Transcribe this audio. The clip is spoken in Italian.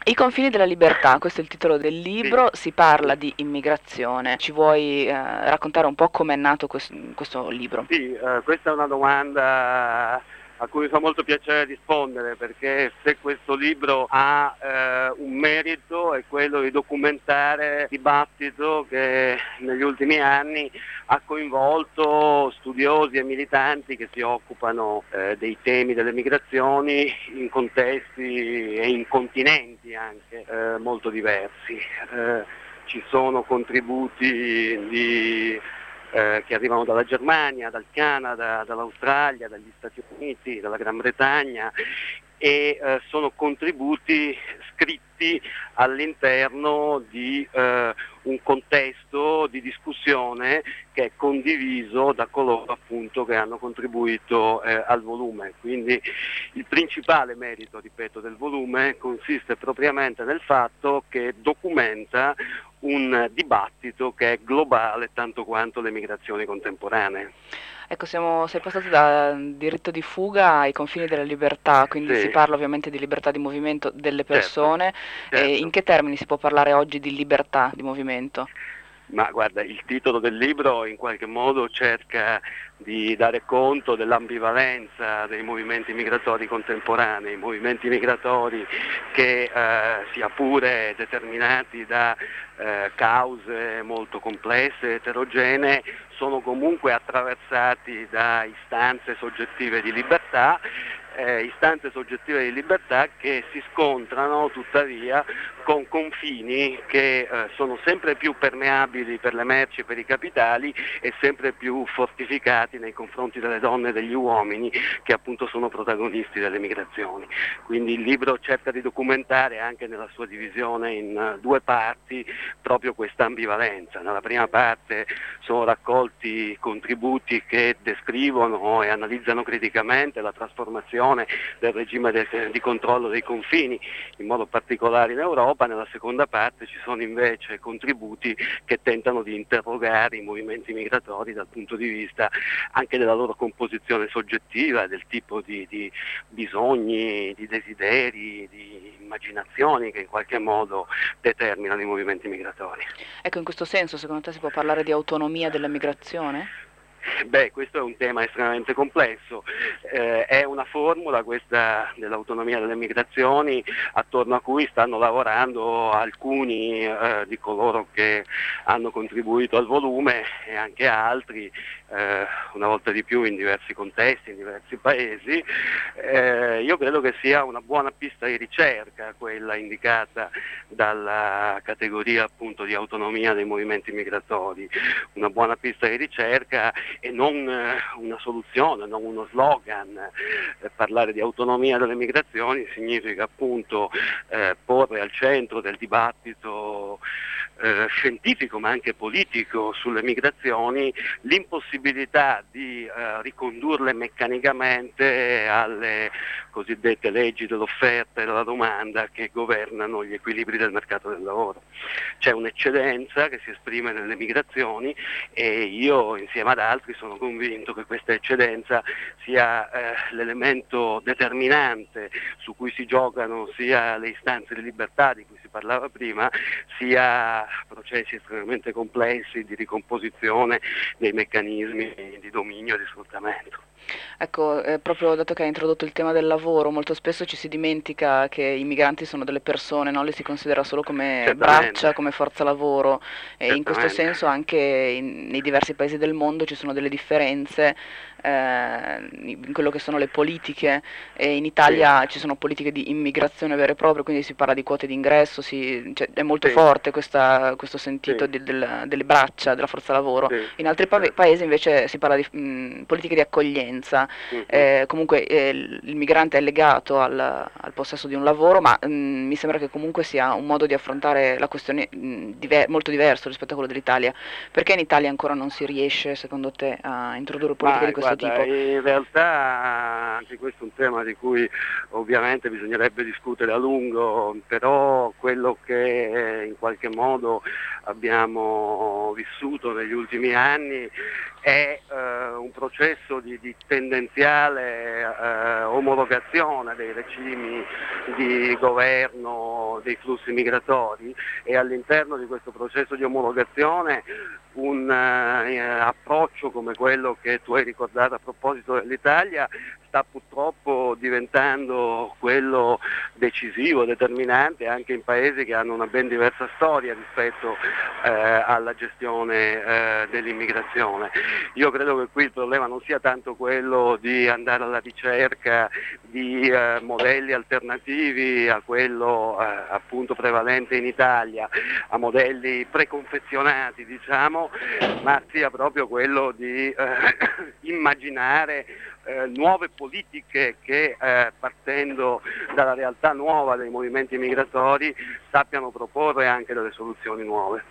I confini della libertà, questo è il titolo del Sì, libro, si parla sì. di immigrazione. Ci vuoi raccontare un po' com'è nato questo libro? Sì, questa è una domanda a cui mi fa molto piacere rispondere, perché se questo libro ha un merito è quello di documentare il dibattito che negli ultimi anni ha coinvolto studiosi e militanti che si occupano dei temi delle migrazioni in contesti e in continenti anche molto diversi. Ci sono contributi che arrivano dalla Germania, dal Canada, dall'Australia, dagli Stati Uniti, dalla Gran Bretagna e sono contributi scritti all'interno di un contesto di discussione che è condiviso da coloro appunto che hanno contribuito al volume. Quindi il principale merito, ripeto, del volume consiste propriamente nel fatto che documenta un dibattito che è globale tanto quanto le migrazioni contemporanee. Ecco, sei passato da diritto di fuga ai confini della libertà, quindi si Sì, parla ovviamente di libertà di movimento delle certo, persone. E in certo. che termini si può parlare oggi di libertà di movimento? Ma guarda, il titolo del libro in qualche modo cerca di dare conto dell'ambivalenza dei movimenti migratori contemporanei, movimenti migratori che sia pure determinati da cause molto complesse, eterogenee, sono comunque attraversati da istanze soggettive di libertà che si scontrano tuttavia con confini che sono sempre più permeabili per le merci e per i capitali e sempre più fortificati nei confronti delle donne e degli uomini che appunto sono protagonisti delle migrazioni. Quindi il libro cerca di documentare anche nella sua divisione in due parti proprio questa ambivalenza. Nella prima parte sono raccolti contributi che descrivono e analizzano criticamente la trasformazione del regime di controllo dei confini, in modo particolare in Europa. Nella seconda parte ci sono invece contributi che tentano di interrogare i movimenti migratori dal punto di vista anche della loro composizione soggettiva, del tipo di bisogni, di desideri, di immaginazioni che in qualche modo determinano i movimenti migratori. Ecco, in questo senso, secondo te si può parlare di autonomia della migrazione? Beh, questo è un tema estremamente complesso, è una formula questa dell'autonomia delle migrazioni attorno a cui stanno lavorando alcuni di coloro che hanno contribuito al volume e anche altri, una volta di più in diversi contesti, in diversi paesi. Io credo che sia una buona pista di ricerca quella indicata dalla categoria appunto di autonomia dei movimenti migratori, una buona pista di ricerca e non una soluzione, non uno slogan. Parlare di autonomia delle migrazioni significa appunto porre al centro del dibattito scientifico ma anche politico sulle migrazioni l'impossibilità di ricondurle meccanicamente alle cosiddette leggi dell'offerta e della domanda che governano gli equilibri del mercato del lavoro. C'è un'eccedenza che si esprime nelle migrazioni e io insieme ad altri sono convinto che questa eccedenza sia l'elemento determinante su cui si giocano sia le istanze di libertà di cui si parlava prima, sia processi estremamente complessi di ricomposizione dei meccanismi di dominio e di sfruttamento. Ecco, proprio dato che hai introdotto il tema del lavoro, molto spesso ci si dimentica che i migranti sono delle persone, no? Li si considera solo come Certamente, braccia, come forza lavoro e in questo certamente. senso anche nei diversi paesi del mondo ci sono delle differenze in quello che sono le politiche e in Sì, Italia ci sono politiche di immigrazione vere e proprie, quindi si parla di quote di ingresso, cioè, è molto sì, forte questo sentito sì, delle braccia, della forza lavoro. sì, In altri certo. paesi invece si parla di politiche di accoglienza, Mhm. comunque il migrante è legato al possesso di un lavoro, ma mi sembra che comunque sia un modo di affrontare la questione molto diverso rispetto a quello dell'Italia. Perché in Italia ancora non si riesce, secondo te, a introdurre politiche di Ma questo guarda, tipo? in realtà anche questo è un tema di cui ovviamente bisognerebbe discutere a lungo, però quello che in qualche modo abbiamo vissuto negli ultimi anni è un processo di tendenziale omologazione dei regimi di governo dei flussi migratori, e all'interno di questo processo di omologazione un approccio come quello che tu hai ricordato a proposito dell'Italia sta purtroppo diventando quello decisivo, determinante anche in paesi che hanno una ben diversa storia rispetto alla gestione dell'immigrazione. Io credo che qui il problema non sia tanto quello di andare alla ricerca di modelli alternativi a quello appunto prevalente in Italia, a modelli preconfezionati diciamo, ma sia proprio quello di immaginare nuove politiche che partendo dalla realtà nuova dei movimenti migratori sappiano proporre anche delle soluzioni nuove.